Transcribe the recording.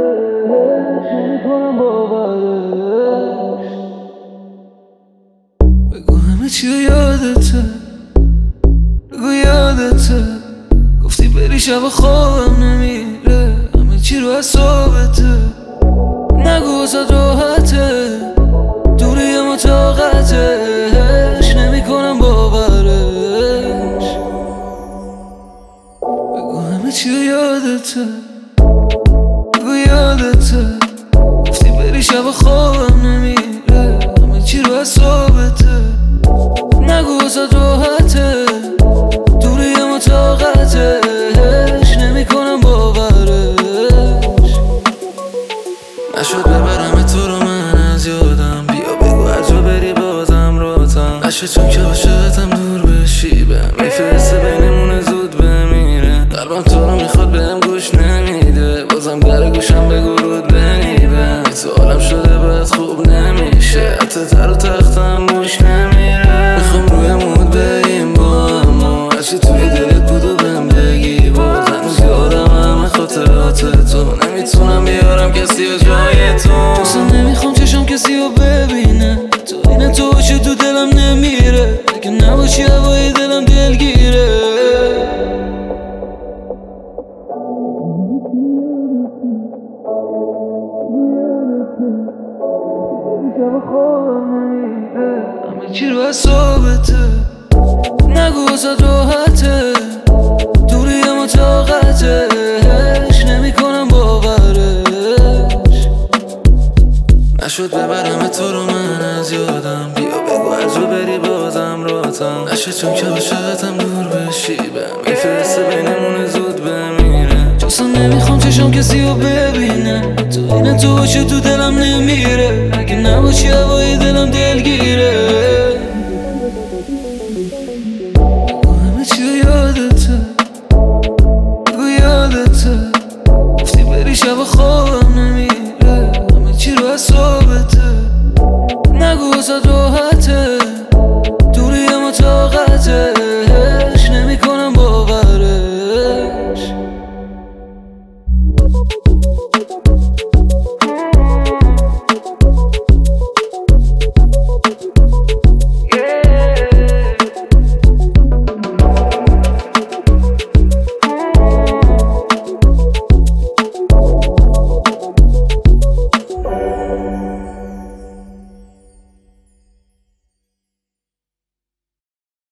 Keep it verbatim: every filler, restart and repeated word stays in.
نمیکنم باورش. بگو همه چی یادته، بگو یادته گفتی بری شب خوابم نمیره، همه چی رو حسابته. نگو واسه راحته، دوری ما طاقتش نمیکنم باورش. بگو همه چی یادته، بگو یادته گفتی بری شب خوابم نمیره، همه چی رو حسابته. نگو واسه راحته، دوری ما طاقتش نمیکنم باورش. نشد ببرم تو رو من از یادم، بیا بگو هر جا بری بازم راتم نشه، چون که عاشقتم دور بشی بهم میفرسته بینمونه زود بمیره. قلبم تو رو میخواد بهم گوش نمیده، بازم در گوشم بگو رود بنیبم. تو عالم شده باید خوب نمیشه، حتی تر و تختم گوش نمیره. میخوام روی مود بریم با اما هرچی توی دلت بود و بهم بگی، باز هنوز یادم همه خاطرات تو، نمیتونم بیارم کسی و جای تو. اصلا نمیخوام چشم کسی رو ببینه، تو این تو باشی تو دلم نمیره، اگه نباشی هوای دلم دلگیره. شب خوابم نمیره، همه چی رو حسابته. نگو واسه راحته، دوری ما طاقتش نمیکنم باورش. نشد ببرم تو رو من از یادم، بیا بگو هر جا بری بازم راتم نشه، چون که عاشقتم دور بشی بهم میفرسته بینمونه زود بمیره. اصلا نمیخوام چشم کسی رو ببینه، تو این تو باشه تو دلم نمیره، اگه نباشی هوای دلم دلگیره. بگو همه چی یادته، بگو یادته گفتی بری شب خواب